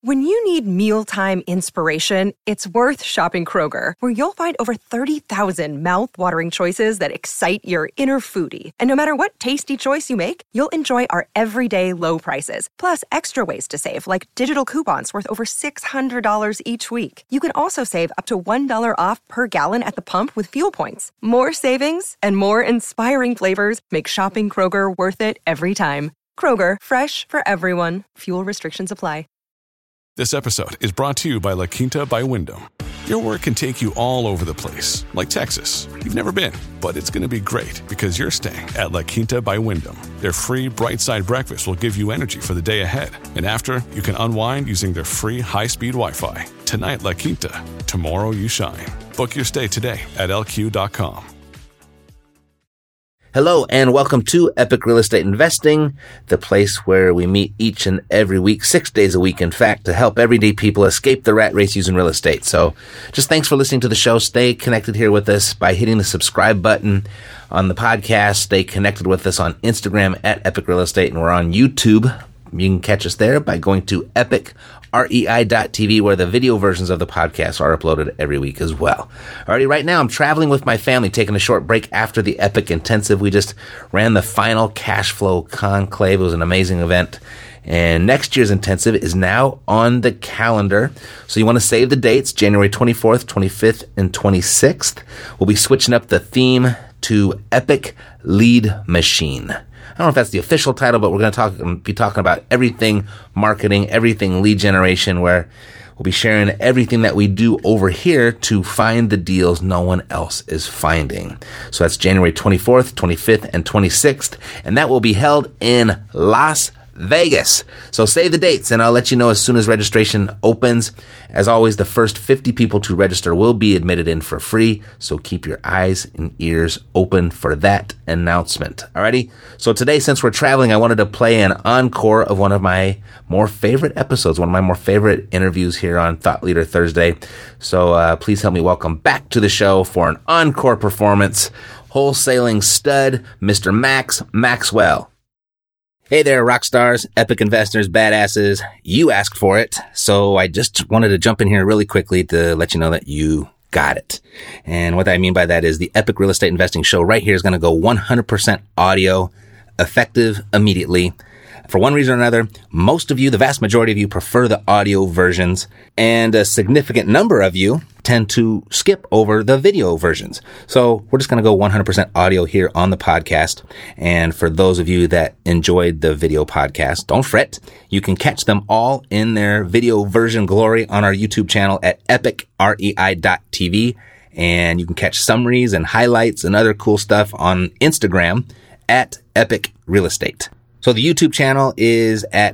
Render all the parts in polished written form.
When you need mealtime inspiration, it's worth shopping Kroger, where you'll find over 30,000 mouth-watering choices that excite your inner foodie. And no matter what tasty choice you make, you'll enjoy our everyday low prices, plus extra ways to save, like digital coupons worth over $600 each week. You can also save up to $1 off per gallon at the pump with fuel points. More savings and more inspiring flavors make shopping Kroger worth it every time. Kroger, fresh for everyone. Fuel restrictions apply. This episode is brought to you by La Quinta by Wyndham. Your work can take you all over the place, like Texas. You've never been, but it's going to be great because you're staying at La Quinta by Wyndham. Their free Bright Side breakfast will give you energy for the day ahead. And after, you can unwind using their free high-speed Wi-Fi. Tonight, La Quinta. Tomorrow, you shine. Book your stay today at lq.com. Hello and welcome to Epic Real Estate Investing, the place where we meet each and every week, 6 days a week, in fact, to help everyday people escape the rat race using real estate. So just thanks for listening to the show. Stay connected here with us by hitting the subscribe button on the podcast. Stay connected with us on Instagram at Epic Real Estate, and we're on YouTube. You can catch us there by going to epicrei.tv, where the video versions of the podcast are uploaded every week as well. Alrighty, right now I'm traveling with my family, taking a short break after the Epic Intensive. We just ran the final cash flow conclave. It was an amazing event. And next year's intensive is now on the calendar. So you want to save the dates, January 24th, 25th, and 26th. We'll be switching up the theme to Epic Lead Machine. I don't know if that's the official title, but we're going to be talking about everything marketing, everything lead generation, where we'll be sharing everything that we do over here to find the deals no one else is finding. So that's January 24th, 25th, and 26th, and that will be held in Las Vegas. So save the dates, and I'll let you know as soon as registration opens. As always, the first 50 people to register will be admitted in for free, so keep your eyes and ears open for that announcement. Alrighty? So today, since we're traveling, I wanted to play an encore of one of my more favorite episodes, one of my more favorite interviews here on Thought Leader Thursday. So please help me welcome back to the show for an encore performance, wholesaling stud, Mr. Max Maxwell. Hey there, rock stars, epic investors, badasses. You asked for it, so I just wanted to jump in here really quickly to let you know that you got it. And what I mean by that is the Epic Real Estate Investing Show right here is going to go 100% audio, effective immediately. For one reason or another, most of you, the vast majority of you, prefer the audio versions, and a significant number of you tend to skip over the video versions. So we're just going to go 100% audio here on the podcast. And for those of you that enjoyed the video podcast, don't fret. You can catch them all in their video version glory on our YouTube channel at epicrei.tv. And you can catch summaries and highlights and other cool stuff on Instagram at Epic Real Estate. So the YouTube channel is at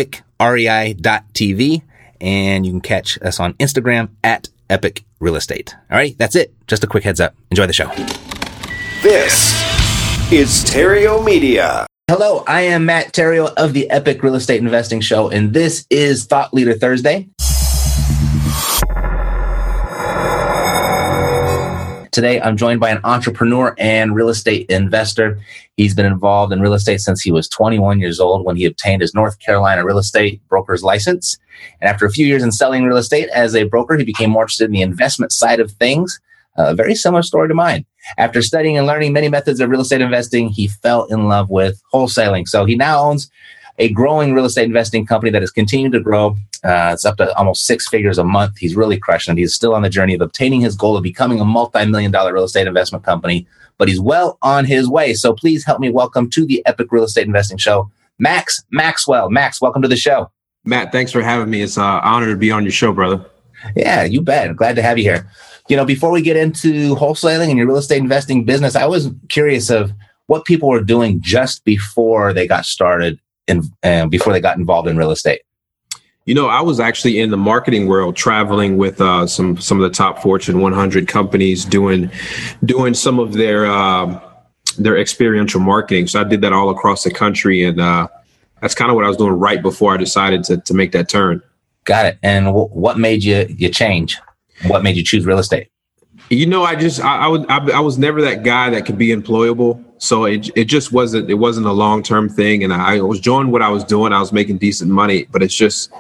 epicrei.tv, and you can catch us on Instagram at Epic Real Estate. All right, that's it. Just a quick heads up. Enjoy the show. This is Terrio Media. Hello, I am Matt Terrio of the Epic Real Estate Investing Show, and this is Thought Leader Thursday. Today, I'm joined by an entrepreneur and real estate investor. He's been involved in real estate since he was 21 years old when he obtained his North Carolina real estate broker's license. And after a few years in selling real estate as a broker, he became more interested in the investment side of things. A very similar story to mine. After studying and learning many methods of real estate investing, he fell in love with wholesaling. So he now owns a growing real estate investing company that is continuing to grow. It's up to almost 6 figures a month. He's really crushing it. He's still on the journey of obtaining his goal of becoming a multi-million-dollar real estate investment company, but he's well on his way. So please help me welcome to the Epic Real Estate Investing Show, Max Maxwell. Max, welcome to the show. Matt, thanks for having me. It's an honor to be on your show, brother. Yeah, you bet. I'm glad to have you here. You know, before we get into wholesaling and your real estate investing business, I was curious of what people were doing just before they got started and before they got involved in real estate. You know, I was actually in the marketing world, traveling with some of the top Fortune 100 companies, doing some of their experiential marketing. So I did that all across the country, and that's kind of what I was doing right before I decided to make that turn. Got it. And what made you change? What made you choose real estate? You know, I was never that guy that could be employable. So it wasn't a long-term thing. And I was enjoying what I was doing. I was making decent money, but it's just,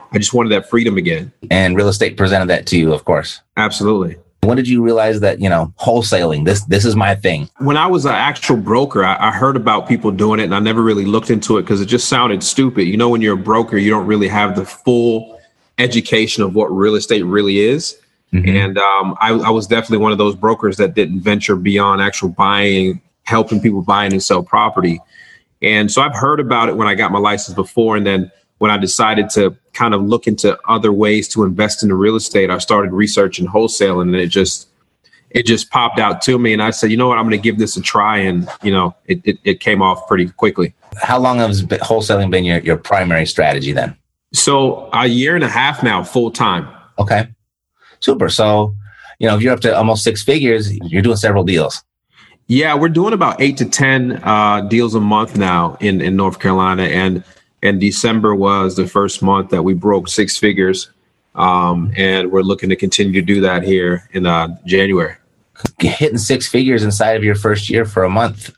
I just wanted that freedom again. And real estate presented that to you, of course. Absolutely. When did you realize that, wholesaling, this is my thing? When I was an actual broker, I heard about people doing it, and I never really looked into it because it just sounded stupid. When you're a broker, you don't really have the full education of what real estate really is. Mm-hmm. And I was definitely one of those brokers that didn't venture beyond actual buying, helping people buy and sell property. And so I've heard about it when I got my license before. And then when I decided to kind of look into other ways to invest in the real estate, I started researching wholesale, and it just popped out to me. And I said, you know what, I'm going to give this a try. And, it came off pretty quickly. How long has wholesaling been your primary strategy then? So a year and a half now, full time. Okay. Super. So, if you're up to almost six figures, you're doing several deals. Yeah, we're doing about 8 to 10 deals a month now in North Carolina. And December was the first month that we broke six figures. And we're looking to continue to do that here in January. Hitting six figures inside of your first year for a month.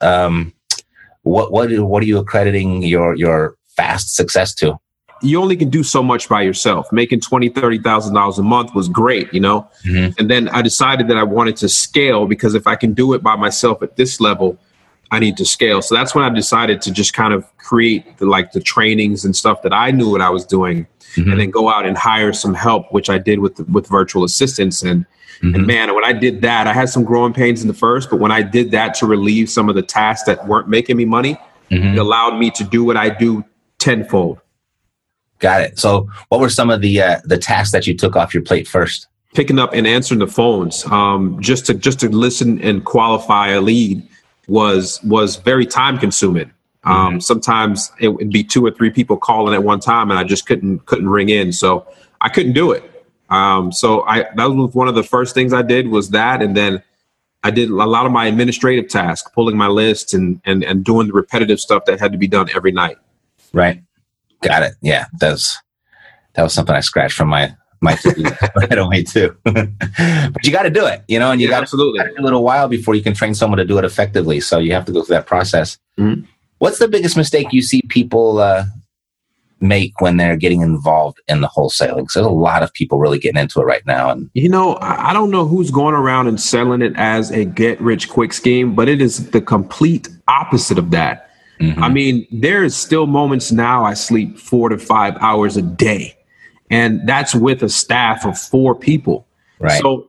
What are you accrediting your fast success to? You only can do so much by yourself. Making $20,000, $30,000 a month was great, Mm-hmm. And then I decided that I wanted to scale, because if I can do it by myself at this level, I need to scale. So that's when I decided to just kind of create the trainings and stuff that I knew what I was doing, mm-hmm. and then go out and hire some help, which I did with virtual assistants. And man, when I did that, I had some growing pains in the first, but when I did that to relieve some of the tasks that weren't making me money, mm-hmm. it allowed me to do what I do tenfold. Got it. So what were some of the tasks that you took off your plate first? Picking up and answering the phones, just to listen and qualify a lead was very time consuming. Sometimes it would be 2 or 3 people calling at one time, and I just couldn't ring in. So I couldn't do it. So that was one of the first things I did, was that. And then I did a lot of my administrative tasks, pulling my lists and doing the repetitive stuff that had to be done every night. Right. Got it. Yeah. That was something I scratched from my right away too. But you got to do it, and you got to do it a little while before you can train someone to do it effectively. So you have to go through that process. Mm-hmm. What's the biggest mistake you see people make when they're getting involved in the wholesaling? So there's a lot of people really getting into it right now. And I don't know who's going around and selling it as a get rich quick scheme, but it is the complete opposite of that. Mm-hmm. I mean, there's still moments now I sleep 4 to 5 hours a day, and that's with a staff of 4 people. Right. So,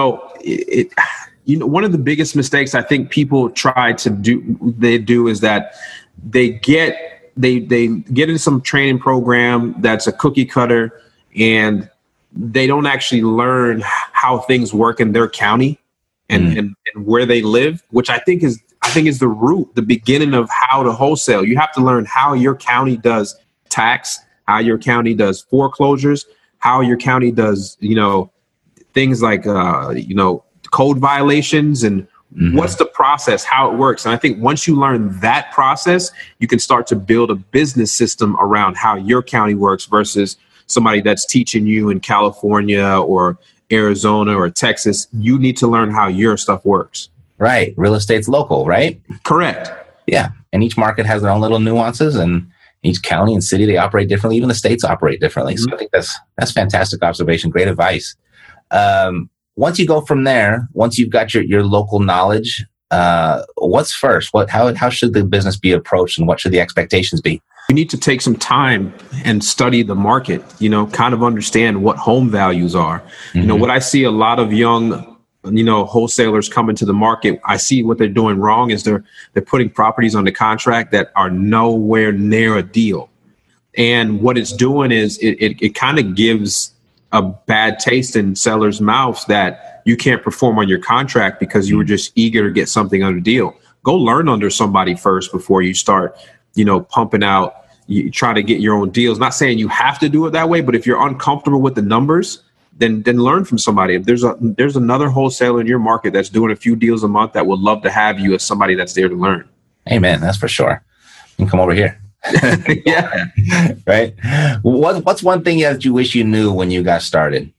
one of the biggest mistakes I think people try to do is that they get into some training program that's a cookie cutter, and they don't actually learn how things work in their county and where they live, which I think is the root, the beginning of how to wholesale. You have to learn how your county does tax, how your county does foreclosures, how your county does, things like, code violations, and mm-hmm. what's the process, how it works. And I think once you learn that process, you can start to build a business system around how your county works versus somebody that's teaching you in California or Arizona or Texas. You need to learn how your stuff works. Right. Real estate's local, right? Correct. Yeah. And each market has their own little nuances, and each county and city, they operate differently. Even the states operate differently. Mm-hmm. So I think that's fantastic observation. Great advice. Once you go from there, once you've got your local knowledge, what's first? How should the business be approached, and what should the expectations be? You need to take some time and study the market, kind of understand what home values are. Mm-hmm. What I see a lot of young wholesalers come into the market, I see what they're doing wrong is they're putting properties under contract that are nowhere near a deal. And what it's doing is it kind of gives a bad taste in sellers' mouths that you can't perform on your contract because you were just eager to get something under deal. Go learn under somebody first before you start, pumping out, you try to get your own deals. Not saying you have to do it that way, but if you're uncomfortable with the numbers, then learn from somebody. If there's another wholesaler in your market that's doing a few deals a month that would love to have you as somebody that's there to learn. Amen. That's for sure. You can come over here. Yeah. Right. What's one thing that you wish you knew when you got started?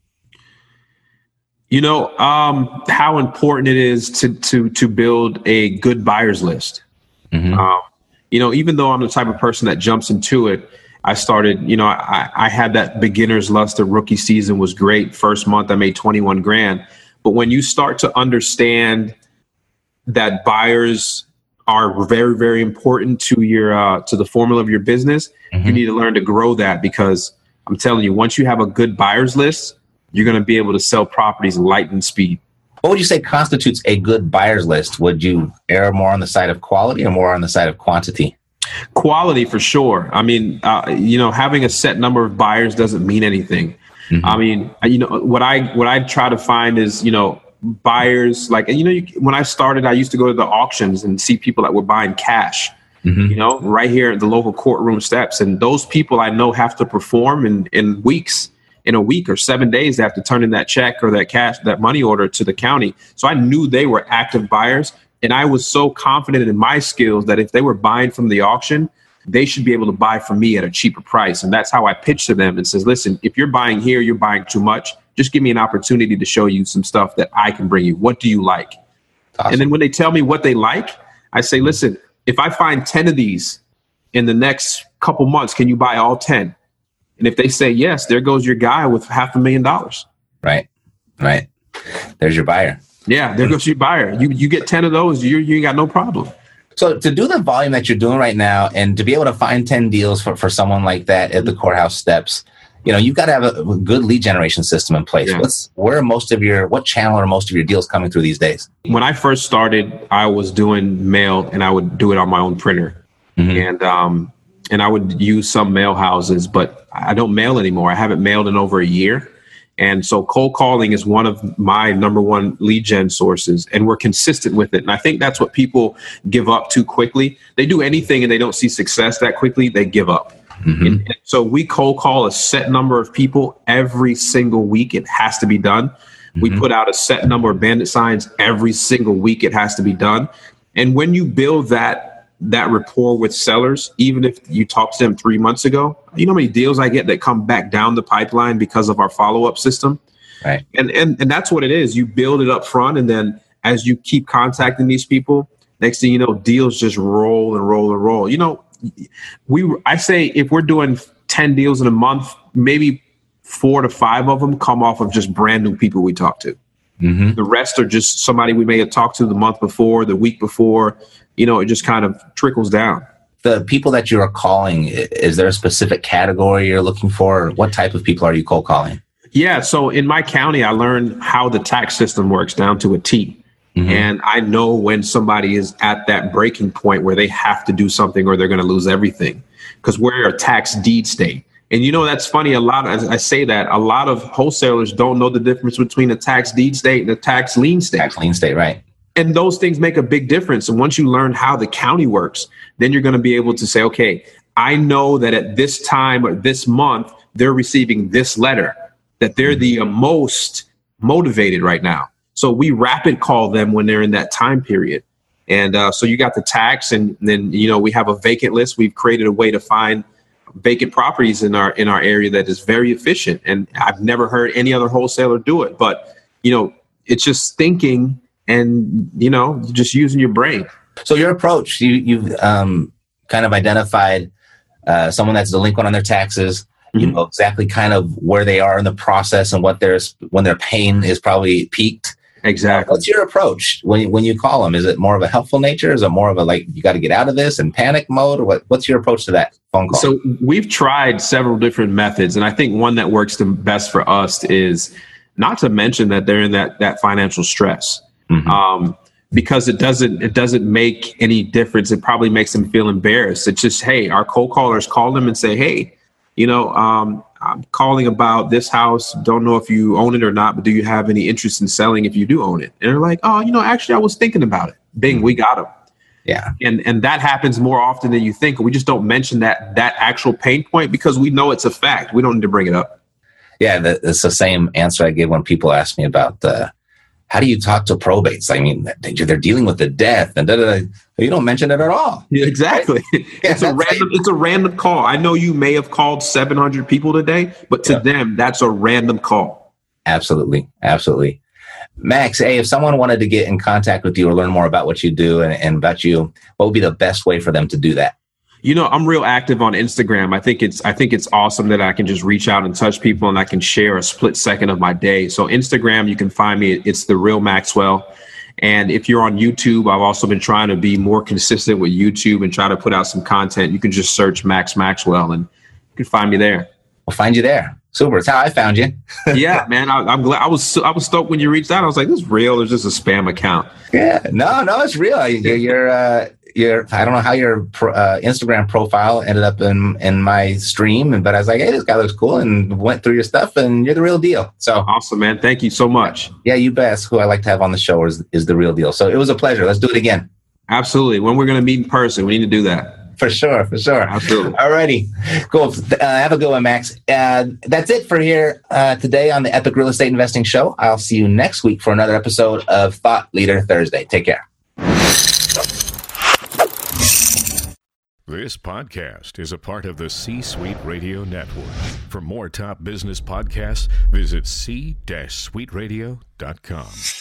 How important it is to build a good buyer's list. Mm-hmm. Even though I'm the type of person that jumps into it, I started, I had that beginner's lust. The rookie season was great. First month, I made 21 grand. But when you start to understand that buyers are very, very important to your to the formula of your business, you need to learn to grow that, because I'm telling you, once you have a good buyers list, you're going to be able to sell properties lightning speed. What would you say constitutes a good buyers list? Would you err more on the side of quality or more on the side of quantity? Quality for sure. I mean, having a set number of buyers doesn't mean anything. I mean, what I try to find is, buyers like, when I started, I used to go to the auctions and see people that were buying cash, right here at the local courtroom steps. And those people I know have to perform in weeks. In a week or 7 days, they have to turn in that check or that cash, that money order to the county. So I knew they were active buyers. And I was so confident in my skills that if they were buying from the auction, they should be able to buy from me at a cheaper price. And that's how I pitched to them and says, listen, if you're buying here, you're buying too much. Just give me an opportunity to show you some stuff that I can bring you. What do you like? Awesome. And then when they tell me what they like, I say, listen, if I find 10 of these in the next couple months, can you buy all 10? And if they say yes, there goes your guy with $500,000. Right. There's your buyer. Yeah, there goes your buyer. You get 10 of those, you ain't got no problem. So to do the volume that you're doing right now and to be able to find 10 deals for someone like that at the courthouse steps, you've got to have a good lead generation system in place. Yeah. What channel are most of your deals coming through these days? When I first started, I was doing mail and I would do it on my own printer. And I would use some mail houses, but I don't mail anymore. I haven't mailed in over a year. And so cold calling is one of my number one lead gen sources, and we're consistent with it. And I think that's what people give up too quickly. They do anything and they don't see success that quickly, they give up. And so we cold call a set number of people every single week. It has to be done. We put out a set number of bandit signs every single week. It has to be done. And when you build that rapport with sellers, even if you talked to them 3 months ago, you know how many deals I get that come back down the pipeline because of our follow-up system? Right. And that's what it is. You build it up front, and then as you keep contacting these people, next thing you know, deals just roll and roll and roll. I say if we're doing 10 deals in a month, maybe 4 to 5 of them come off of just brand new people we talk to. The rest are just somebody we may have talked to the month before, the week before. It just kind of trickles down. The people that you are calling, is there a specific category you're looking for? Or what type of people are you cold calling? Yeah. So in my county, I learned how the tax system works down to a T. And I know when somebody is at that breaking point where they have to do something or they're going to lose everything, because we're a tax deed state. And that's funny. I say that a lot of wholesalers don't know the difference between a tax deed state and a tax lien state. Tax lien state, right. And those things make a big difference. And once you learn how the county works, then you're going to be able to say, okay, I know that at this time or this month, they're receiving this letter, that they're the most motivated right now. So we rapid call them when they're in that time period. And so you got the tax, and then, we have a vacant list. We've created a way to find vacant properties in our area that is very efficient. And I've never heard any other wholesaler do it. But, it's just thinking and, just using your brain. So your approach, you've kind of identified someone that's delinquent on their taxes. You know exactly kind of where they are in the process and when their pain is probably peaked. Exactly. What's your approach when you call them? Is it more of a helpful nature? Is it more of a you got to get out of this and panic mode? Or what's your approach to that phone call? So we've tried several different methods, and I think one that works the best for us is not to mention that they're in that financial stress. Because it doesn't make any difference. It probably makes them feel embarrassed. It's just, hey, our cold callers call them and say, hey, I'm calling about this house. Don't know if you own it or not, but do you have any interest in selling if you do own it? And they're like, oh, actually, I was thinking about it. Bing, we got them. Yeah. And that happens more often than you think. We just don't mention that actual pain point because we know it's a fact. We don't need to bring it up. Yeah, it's the same answer I give when people ask me about how do you talk to probates? I mean, they're dealing with the death and you don't mention it at all. Yeah, exactly. Right? It's a random call. I know you may have called 700 people today, but to them, that's a random call. Absolutely. Max, hey, if someone wanted to get in contact with you or learn more about what you do and about you, what would be the best way for them to do that? I'm real active on Instagram. I think it's awesome that I can just reach out and touch people and I can share a split second of my day. So Instagram, you can find me. It's The Real Maxwell. And if you're on YouTube, I've also been trying to be more consistent with YouTube and try to put out some content. You can just search Max Maxwell and you can find me there. We'll find you there. Super. It's how I found you. Yeah, man. I'm glad. I was stoked when you reached out. I was like, this is real. There's just a spam account. Yeah. No, it's real. You're I don't know how your Instagram profile ended up in my stream, but I was like, hey, this guy looks cool, and went through your stuff, and you're the real deal. So awesome, man. Thank you so much. Yeah, you bet. Who I like to have on the show is the real deal. So it was a pleasure. Let's do it again. Absolutely. When we're going to meet in person, we need to do that. For sure. Absolutely. All righty. Cool. Have a good one, Max. That's it for here today on the Epic Real Estate Investing Show. I'll see you next week for another episode of Thought Leader Thursday. Take care. This podcast is a part of the C-Suite Radio Network. For more top business podcasts, visit c-suiteradio.com.